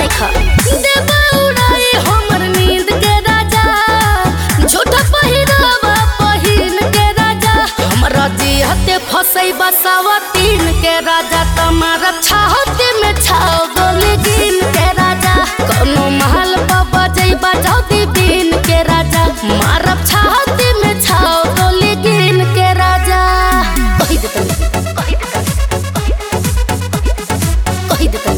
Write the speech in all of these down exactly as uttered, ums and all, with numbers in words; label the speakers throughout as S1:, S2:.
S1: नहीं खा देबा उड़ाई हमर नींद के राजा झूठा पहिरावा पहिन के राजा हमरा जिहते फसई बसावा तीन के राजा तुम्हारा छाहते में छाओ गोली गिन के राजा कोनो महल पर बजई बजाओ दी बीन के राजा मारब छाहते में छाओ गोली गिन के राजा कहि देता कहि देता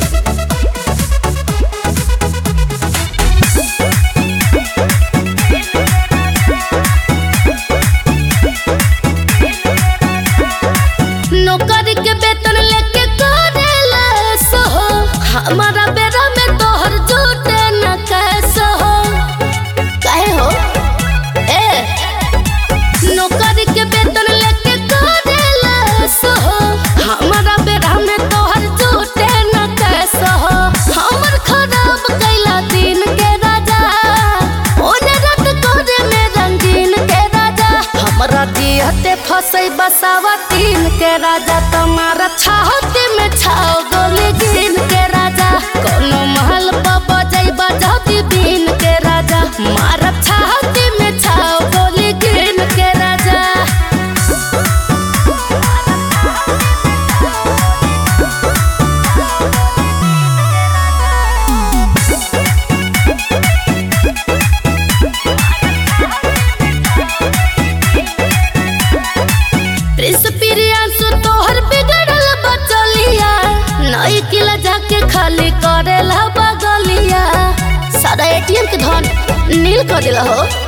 S1: नौकरी के वेतन लेके करेला सहो हमारा बेरा में तोहर झूठे न कैसो हो काहे हो ए नौकरी के वेतन लेके करेला सहो हमारा बेरा में तोहर झूठे न कैसो हो हमर खराब कैला दिन के राजा ओने रात करे में रंगीन के राजा हमरा दिहते फसई बसावा तीन के राजा तुम्हारा छाहते में छाओ गोली गिन के राजा कोनो महल पर बजई बजाती बीन के राजा मारब छाहते में छाओ गोली गिन के राजा तोहर बिगड़ल बचलिया नई किला जाके खाली करेला बगलिया सारा एटीएम के धन नील कर दिला हो।